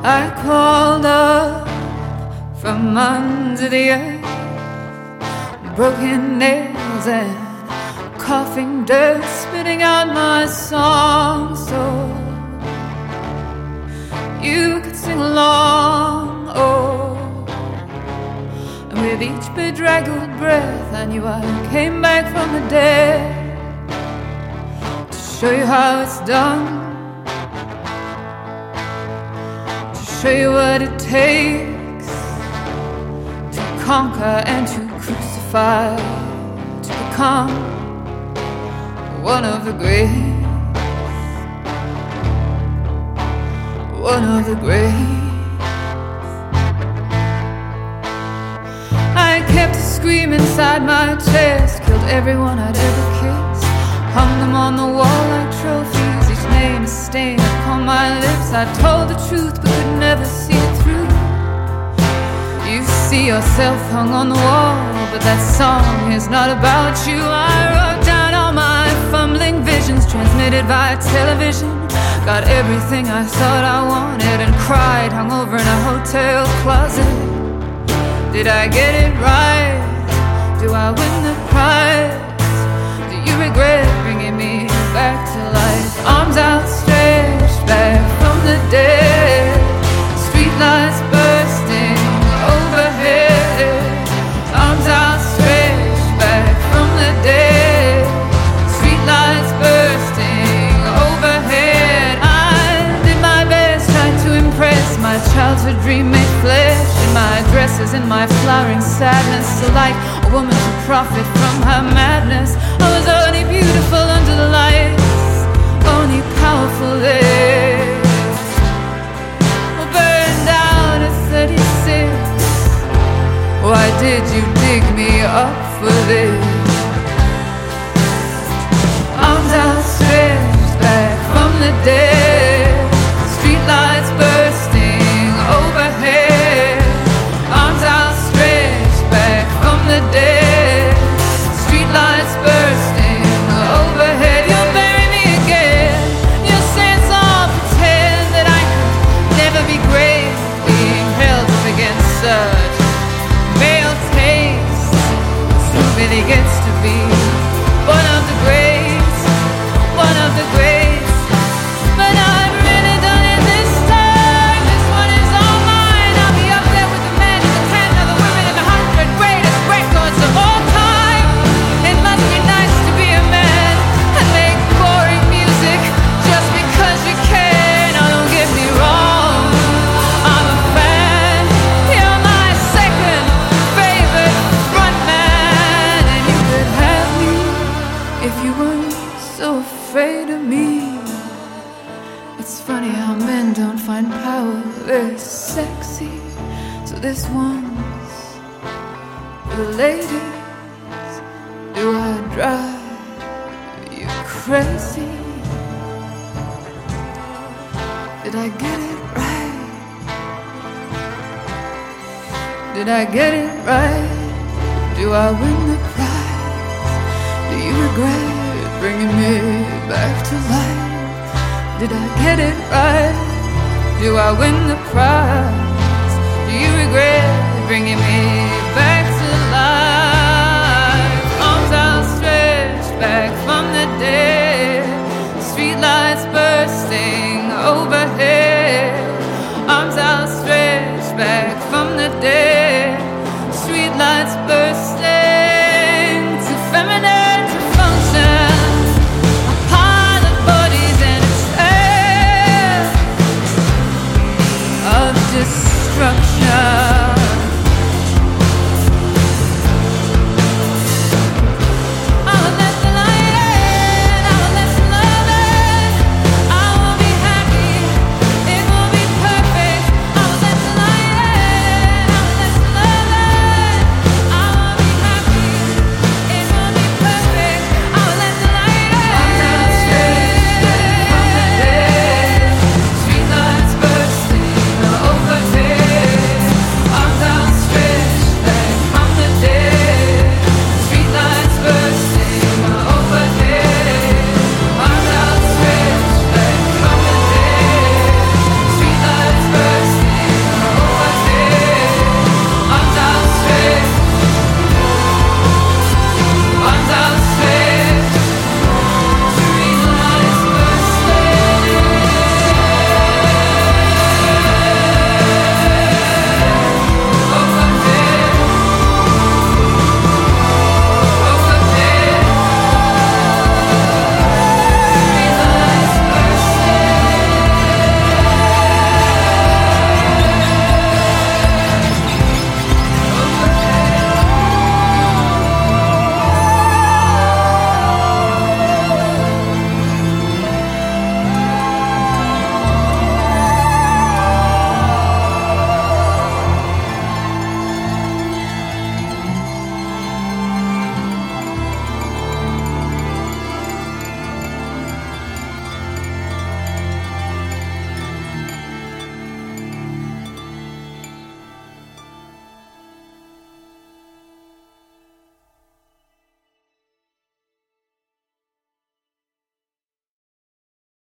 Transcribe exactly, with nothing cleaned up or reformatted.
I crawled up from under the earth, broken nails and coughing dirt, spitting out my song so you could sing along. Oh, and with each bedraggled breath I knew I came back from the dead to show you how it's done, to show you what it takes to conquer and to crucify, to become one of the great, one of the great. I kept a scream inside my chest, killed everyone I'd ever kissed, hung them on the wall like trophies, each name is stained upon my lips. I told the truth but could never see it through. You see yourself hung on the wall, but that song is not about you. I wrote down all my fumbling visions, transmitted via television, got everything I thought I wanted and cried, hung over in a hotel closet. Did I get it right? Do I win the prize? Do you regret bringing me back to life? Arms outstretched back from the dead, streetlights bursting overhead. Arms outstretched back from the dead, streetlights bursting overhead. I did my best, tried to impress my childhood dream made flesh, in my dresses, in my flowering sadness, so like a woman to profit from her madness. I was only beautiful under the lights, only powerful there. Burned out at thirty-six. Why did you dig me up for this? Arms outstretched back from the dead, streetlights bursting overhead. Arms outstretched back from the dead, streetlights bursting overhead. You'll bury me again, you'll say it's all pretend, that I could never be great, being held up against such male taste. Who really gets to be one of the greats, one of the greats? But I've really done it this time. This one is all mine. I'll be up there with the men and the ten other women and the hundred greatest records of all time. It must be nice to be a man and make boring music just because you can. Oh, don't get me wrong, I'm a fan. You're my second favorite frontman, and you could have me if you weren't so afraid of me. It's funny how men don't find power very sexy, so this one's for the ladies. Do I drive you crazy? Did I get it right? Did I get it right? Do I win the prize? Do you regret bringing me back to life? Did I get it right? Do I win the prize? Do you regret bringing me